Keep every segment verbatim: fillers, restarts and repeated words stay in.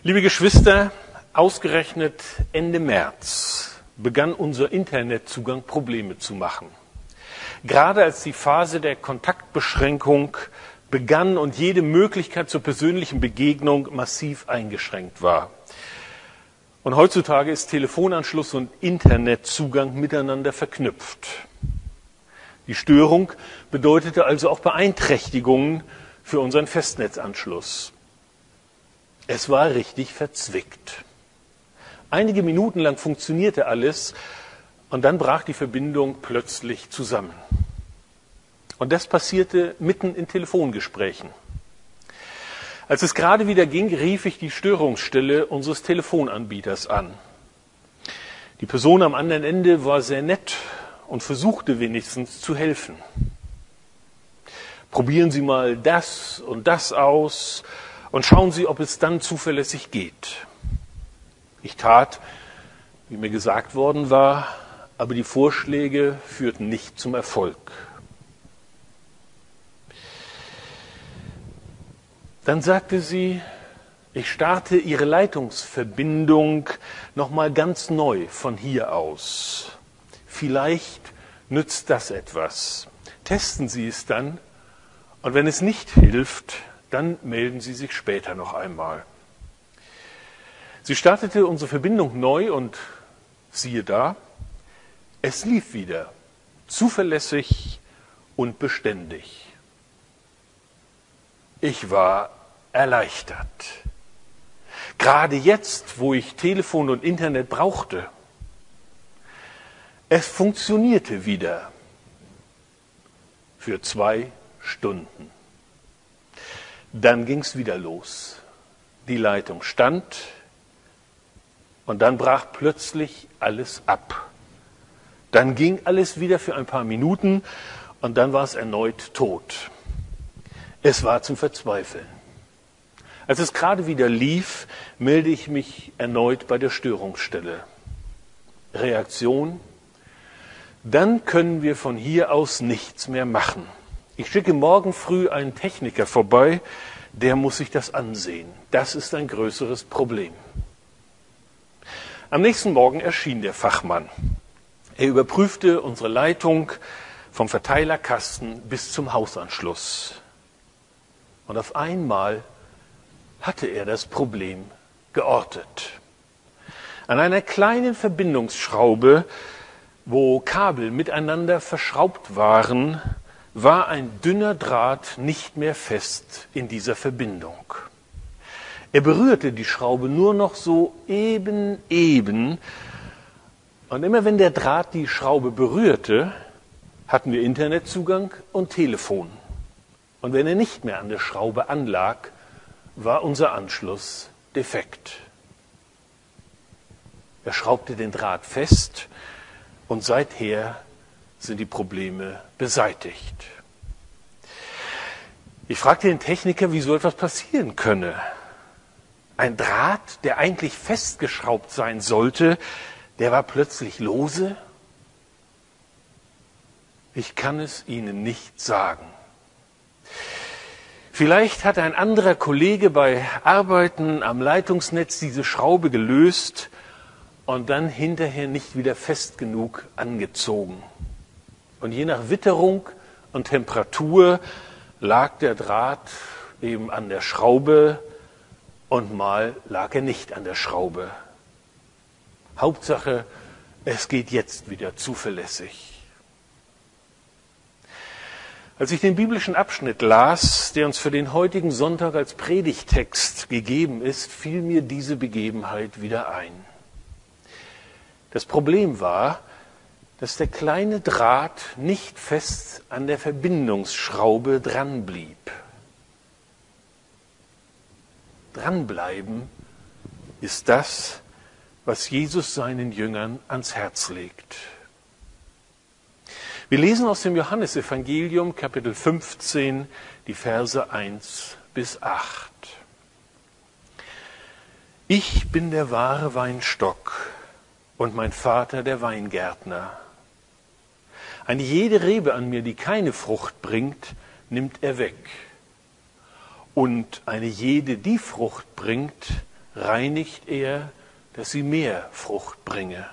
Liebe Geschwister, ausgerechnet Ende März begann unser Internetzugang Probleme zu machen. Gerade als die Phase der Kontaktbeschränkung begann und jede Möglichkeit zur persönlichen Begegnung massiv eingeschränkt war. Und heutzutage ist Telefonanschluss und Internetzugang miteinander verknüpft. Die Störung bedeutete also auch Beeinträchtigungen für unseren Festnetzanschluss. Es war richtig verzwickt. Einige Minuten lang funktionierte alles und dann brach die Verbindung plötzlich zusammen. Und das passierte mitten in Telefongesprächen. Als es gerade wieder ging, rief ich die Störungsstelle unseres Telefonanbieters an. Die Person am anderen Ende war sehr nett und versuchte wenigstens zu helfen. Probieren Sie mal das und das aus und schauen Sie, ob es dann zuverlässig geht. Ich tat, wie mir gesagt worden war, aber die Vorschläge führten nicht zum Erfolg. Dann sagte sie, ich starte Ihre Leitungsverbindung nochmal ganz neu von hier aus. Vielleicht nützt das etwas. Testen Sie es dann und wenn es nicht hilft, dann melden Sie sich später noch einmal. Sie startete unsere Verbindung neu und siehe da, es lief wieder, zuverlässig und beständig. Ich war erleichtert. Gerade jetzt, wo ich Telefon und Internet brauchte. Es funktionierte wieder für zwei Stunden. Dann ging es wieder los. Die Leitung stand und dann brach plötzlich alles ab. Dann ging alles wieder für ein paar Minuten und dann war es erneut tot. Es war zum Verzweifeln. Als es gerade wieder lief, melde ich mich erneut bei der Störungsstelle. Reaktion: Dann können wir von hier aus nichts mehr machen. Ich schicke morgen früh einen Techniker vorbei, der muss sich das ansehen. Das ist ein größeres Problem. Am nächsten Morgen erschien der Fachmann. Er überprüfte unsere Leitung vom Verteilerkasten bis zum Hausanschluss. Und auf einmal hatte er das Problem geortet. An einer kleinen Verbindungsschraube, wo Kabel miteinander verschraubt waren, war ein dünner Draht nicht mehr fest in dieser Verbindung. Er berührte die Schraube nur noch so eben, eben. Und immer wenn der Draht die Schraube berührte, hatten wir Internetzugang und Telefon. Und wenn er nicht mehr an der Schraube anlag, war unser Anschluss defekt. Er schraubte den Draht fest und seither sind die Probleme beseitigt. Ich fragte den Techniker, wie so etwas passieren könne. Ein Draht, der eigentlich festgeschraubt sein sollte, der war plötzlich lose? Ich kann es Ihnen nicht sagen. Vielleicht hat ein anderer Kollege bei Arbeiten am Leitungsnetz diese Schraube gelöst und dann hinterher nicht wieder fest genug angezogen. Und je nach Witterung und Temperatur lag der Draht eben an der Schraube und mal lag er nicht an der Schraube. Hauptsache, es geht jetzt wieder zuverlässig. Als ich den biblischen Abschnitt las, der uns für den heutigen Sonntag als Predigttext gegeben ist, fiel mir diese Begebenheit wieder ein. Das Problem war, dass der kleine Draht nicht fest an der Verbindungsschraube dran blieb. Dranbleiben ist das, was Jesus seinen Jüngern ans Herz legt. Wir lesen aus dem Johannesevangelium, Kapitel fünfzehn, die Verse eins bis acht. Ich bin der wahre Weinstock und mein Vater der Weingärtner. Eine jede Rebe an mir, die keine Frucht bringt, nimmt er weg. Und eine jede, die Frucht bringt, reinigt er, dass sie mehr Frucht bringe.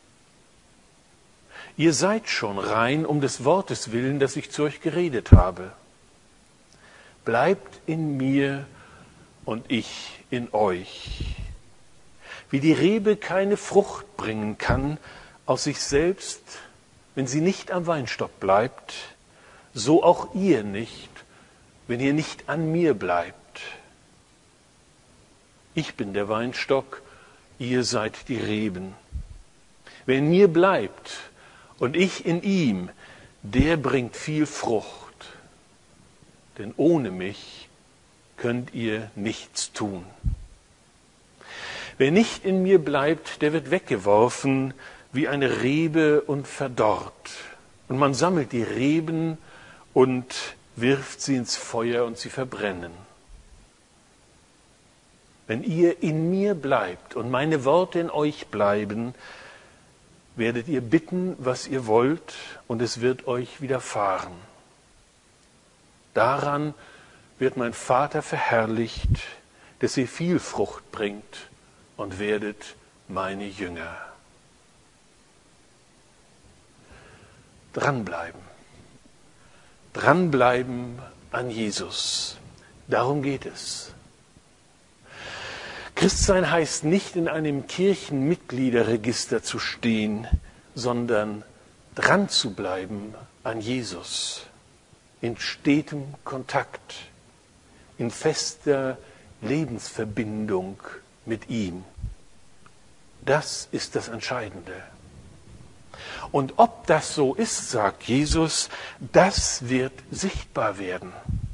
Ihr seid schon rein um des Wortes willen, das ich zu euch geredet habe. Bleibt in mir und ich in euch. Wie die Rebe keine Frucht bringen kann aus sich selbst, wenn sie nicht am Weinstock bleibt, so auch ihr nicht, wenn ihr nicht an mir bleibt. Ich bin der Weinstock, ihr seid die Reben. Wer in mir bleibt und ich in ihm, der bringt viel Frucht. Denn ohne mich könnt ihr nichts tun. Wer nicht in mir bleibt, der wird weggeworfen wie eine Rebe und verdorrt. Und man sammelt die Reben und wirft sie ins Feuer und sie verbrennen. Wenn ihr in mir bleibt und meine Worte in euch bleiben, werdet ihr bitten, was ihr wollt, und es wird euch widerfahren. Daran wird mein Vater verherrlicht, dass ihr viel Frucht bringt und werdet meine Jünger. Dranbleiben. Dranbleiben an Jesus. Darum geht es. Christsein heißt nicht, in einem Kirchenmitgliederregister zu stehen, sondern dran zu bleiben an Jesus. In stetem Kontakt, in fester Lebensverbindung mit ihm. Das ist das Entscheidende. Und ob das so ist, sagt Jesus, das wird sichtbar werden.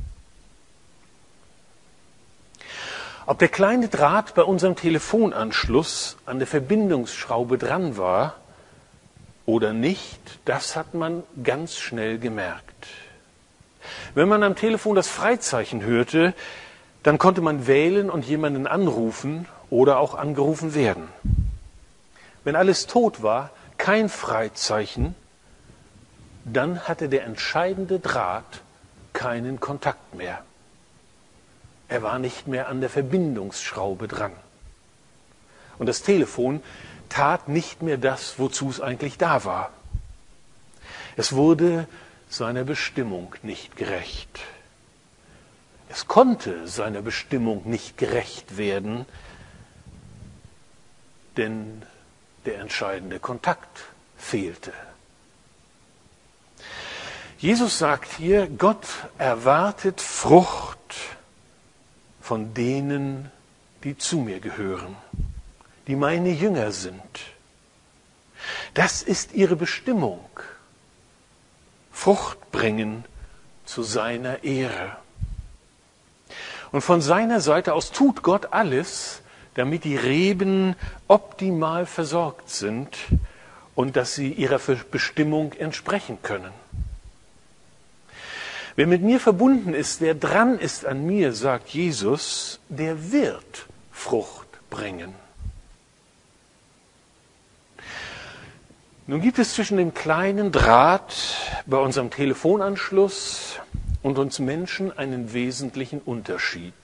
Ob der kleine Draht bei unserem Telefonanschluss an der Verbindungsschraube dran war oder nicht, das hat man ganz schnell gemerkt. Wenn man am Telefon das Freizeichen hörte, dann konnte man wählen und jemanden anrufen oder auch angerufen werden. Wenn alles tot war, kein Freizeichen, dann hatte der entscheidende Draht keinen Kontakt mehr. Er war nicht mehr an der Verbindungsschraube dran. Und das Telefon tat nicht mehr das, wozu es eigentlich da war. Es wurde seiner Bestimmung nicht gerecht. Es konnte seiner Bestimmung nicht gerecht werden, denn der entscheidende Kontakt fehlte. Jesus sagt hier, Gott erwartet Frucht von denen, die zu mir gehören, die meine Jünger sind. Das ist ihre Bestimmung. Frucht bringen zu seiner Ehre. Und von seiner Seite aus tut Gott alles, damit die Reben optimal versorgt sind und dass sie ihrer Bestimmung entsprechen können. Wer mit mir verbunden ist, wer dran ist an mir, sagt Jesus, der wird Frucht bringen. Nun gibt es zwischen dem kleinen Draht bei unserem Telefonanschluss und uns Menschen einen wesentlichen Unterschied.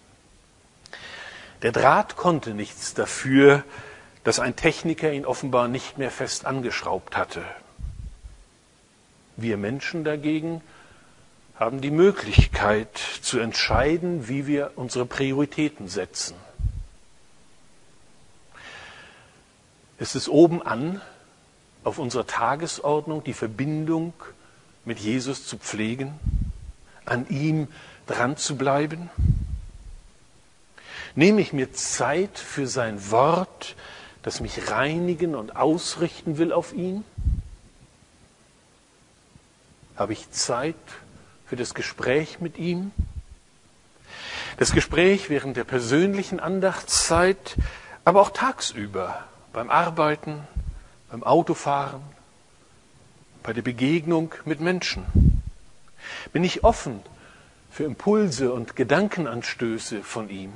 Der Draht konnte nichts dafür, dass ein Techniker ihn offenbar nicht mehr fest angeschraubt hatte. Wir Menschen dagegen haben die Möglichkeit zu entscheiden, wie wir unsere Prioritäten setzen. Es ist oben an, auf unserer Tagesordnung die Verbindung mit Jesus zu pflegen, an ihm dran zu bleiben. Nehme ich mir Zeit für sein Wort, das mich reinigen und ausrichten will auf ihn? Habe ich Zeit für das Gespräch mit ihm? Das Gespräch während der persönlichen Andachtszeit, aber auch tagsüber, beim Arbeiten, beim Autofahren, bei der Begegnung mit Menschen. Bin ich offen für Impulse und Gedankenanstöße von ihm?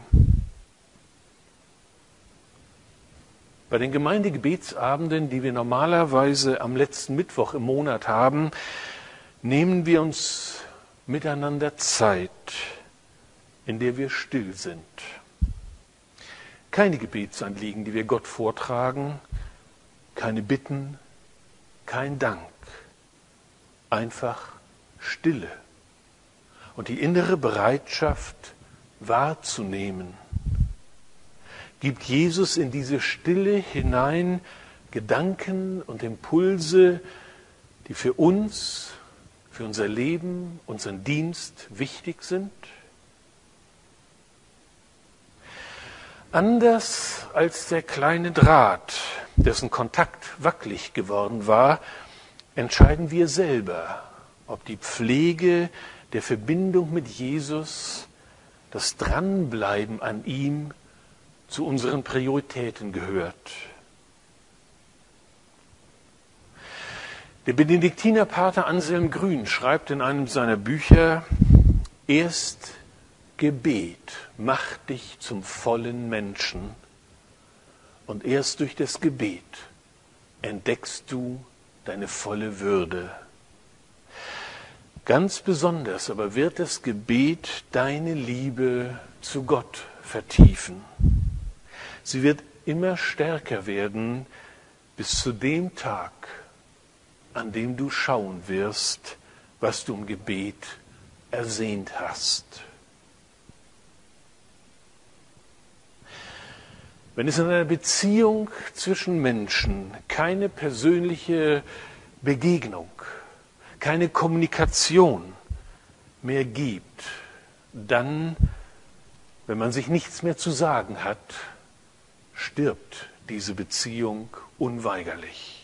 Bei den Gemeindegebetsabenden, die wir normalerweise am letzten Mittwoch im Monat haben, nehmen wir uns miteinander Zeit, in der wir still sind. Keine Gebetsanliegen, die wir Gott vortragen, keine Bitten, kein Dank. Einfach Stille und die innere Bereitschaft wahrzunehmen. Gibt Jesus in diese Stille hinein Gedanken und Impulse, die für uns, für unser Leben, unseren Dienst wichtig sind? Anders als der kleine Draht, dessen Kontakt wackelig geworden war, entscheiden wir selber, ob die Pflege der Verbindung mit Jesus, das Dranbleiben an ihm zu unseren Prioritäten gehört. Der Benediktinerpater Anselm Grün schreibt in einem seiner Bücher: Erst Gebet macht dich zum vollen Menschen und erst durch das Gebet entdeckst du deine volle Würde. Ganz besonders aber wird das Gebet deine Liebe zu Gott vertiefen. Sie wird immer stärker werden bis zu dem Tag, an dem du schauen wirst, was du im Gebet ersehnt hast. Wenn es in einer Beziehung zwischen Menschen keine persönliche Begegnung, keine Kommunikation mehr gibt, dann, wenn man sich nichts mehr zu sagen hat, stirbt diese Beziehung unweigerlich.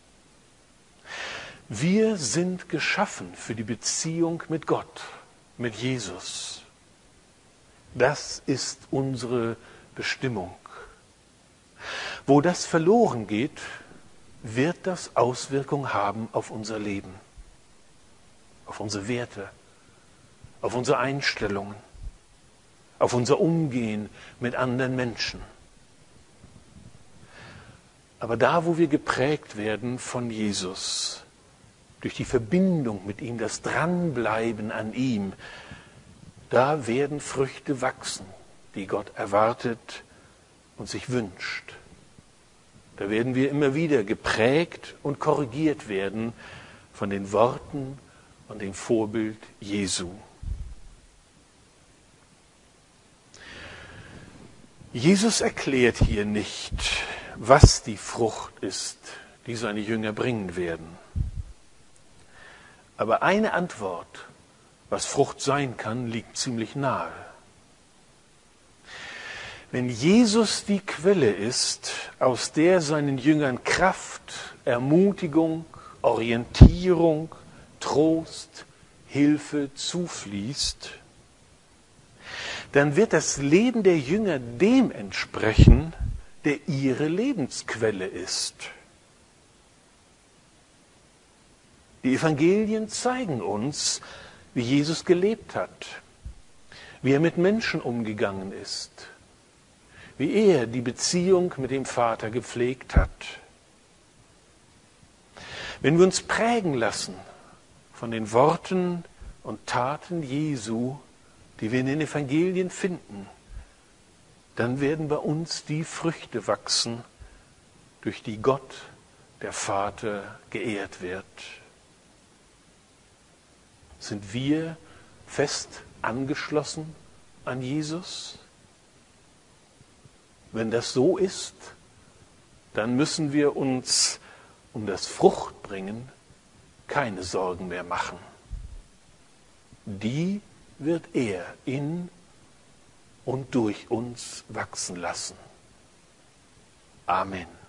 Wir sind geschaffen für die Beziehung mit Gott, mit Jesus. Das ist unsere Bestimmung. Wo das verloren geht, wird das Auswirkungen haben auf unser Leben, auf unsere Werte, auf unsere Einstellungen, auf unser Umgehen mit anderen Menschen. Aber da, wo wir geprägt werden von Jesus, durch die Verbindung mit ihm, das Dranbleiben an ihm, da werden Früchte wachsen, die Gott erwartet und sich wünscht. Da werden wir immer wieder geprägt und korrigiert werden von den Worten und dem Vorbild Jesu. Jesus erklärt hier nicht, was die Frucht ist, die seine Jünger bringen werden. Aber eine Antwort, was Frucht sein kann, liegt ziemlich nahe. Wenn Jesus die Quelle ist, aus der seinen Jüngern Kraft, Ermutigung, Orientierung, Trost, Hilfe zufließt, dann wird das Leben der Jünger dem entsprechen, der ihre Lebensquelle ist. Die Evangelien zeigen uns, wie Jesus gelebt hat, wie er mit Menschen umgegangen ist, wie er die Beziehung mit dem Vater gepflegt hat. Wenn wir uns prägen lassen von den Worten und Taten Jesu, die wir in den Evangelien finden, dann werden bei uns die Früchte wachsen, durch die Gott, der Vater, geehrt wird. Sind wir fest angeschlossen an Jesus? Wenn das so ist, dann müssen wir uns um das Fruchtbringen keine Sorgen mehr machen. Die wird er in und durch uns wachsen lassen. Amen.